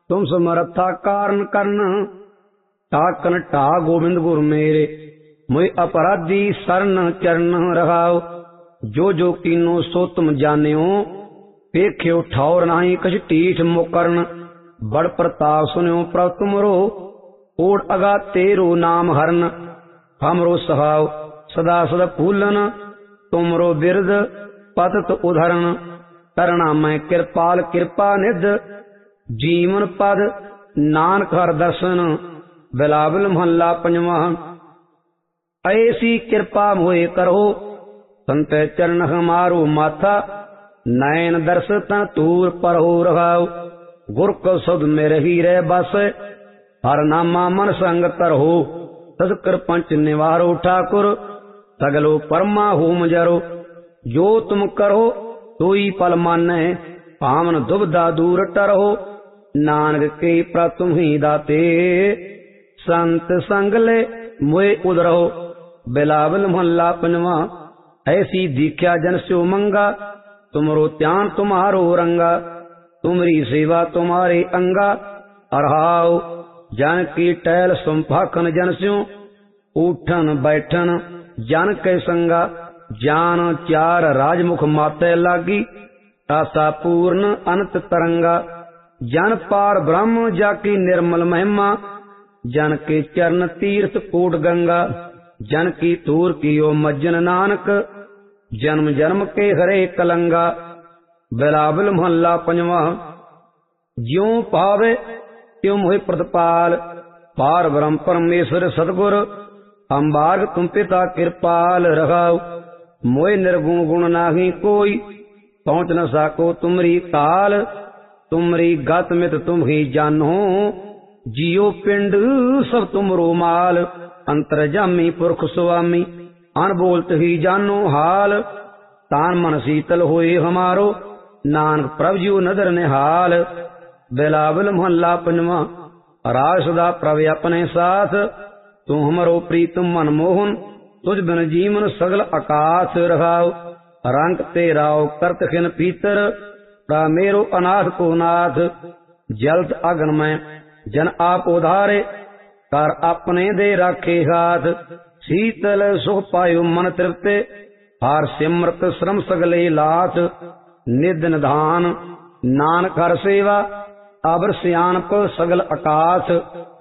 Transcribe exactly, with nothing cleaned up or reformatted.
तुम समर्था कारण करन, टाकन टा गोविंद गुर मेरे, मोहि अपराधी सरन चरण रहाओ। जो जो कीनो सो तुम जानियो, पेख्यो ठौर नाही कछ टीठ मुकरन। बड़ प्रताप सुनियो प्रभ तुमरो, ओढ़ अगा तेरो नाम हरन। हमरो सहाव सदा सदा फूलन, तुमरो बिरद पतत उधरन। करना मैं कृपाल कृपा निध, जीवन पद नानक हर दर्शन। बिलावल महला पंजवा। ऐसी कृपा मोए करो, संत चरण हमारो माथा। नयन दर्श तन तूर पर हो रहाओ, गुर को सद में रही रह बस। हर नामा मन संग तर हो, सदकर पंच निवारो ठाकुर। सगलो परमा होम जरो, जो तुम करो सोई पल मानै। पावन दुबदा दूर टरहो, नानक के प्रतुम ही दाते। संत संग ले मोए उदरहो, बिलावल महला पंजवा। ऐसी दीख्या जन स्यो मंगा, तुमरो त्यान तुम्हारो रंगा। तुमरी सेवा तुम्हारे अंगा, अरहाओ जन की टहल सुम्फाखन जन स्यो। उठन बैठन जन के संगा, जान चार राजमुख माते लागी। आशा पूर्ण अनंत तरंगा, जन पार ब्रह्म जाकी निर्मल महिमा। जन के चरण तीर्थ कोट गंगा, जन की तूर कियो मज्जन नानक। जन्म जन्म के हरे कलंगा, बिलावल महला पंजवा। ज्यों पावे त्यों मोहि प्रतिपाल, पार ब्रह्म परमेश्वर सतगुर। अम्बार्ग तुम पिता कृपाल रहाओ, मोहि निर्गुण गुण नाही कोई। पहुँच न साको तुमरी काल, तुमरी गत मित तुम ही जानो। जियो पिंड सब तुमरो माल, अंतरजामी पुरख स्वामी। अनबोलत ही जानो हाल, तान मन शीतल होए हमारो। नानक प्रभु जियो नदर निहाल, बिलावल महला पंजवा। राज सदा प्रभु अपने साथ, तू हमरो प्रीतम मनमोहन। तुझ बिन जीवन सगल आकाश रहाओ। रंग तेराओ करत खिन पीतर, मेरो अनाथ को नाथ। जलत अगन में जन आप उधारे, कर अपने दे राखे हाथ। शीतल सुख पायो मन तृप्ते, हार सिमरत श्रम सगले लाथ। निध निधान नानक हर सेवा, अबर सियानप सगल आकाश।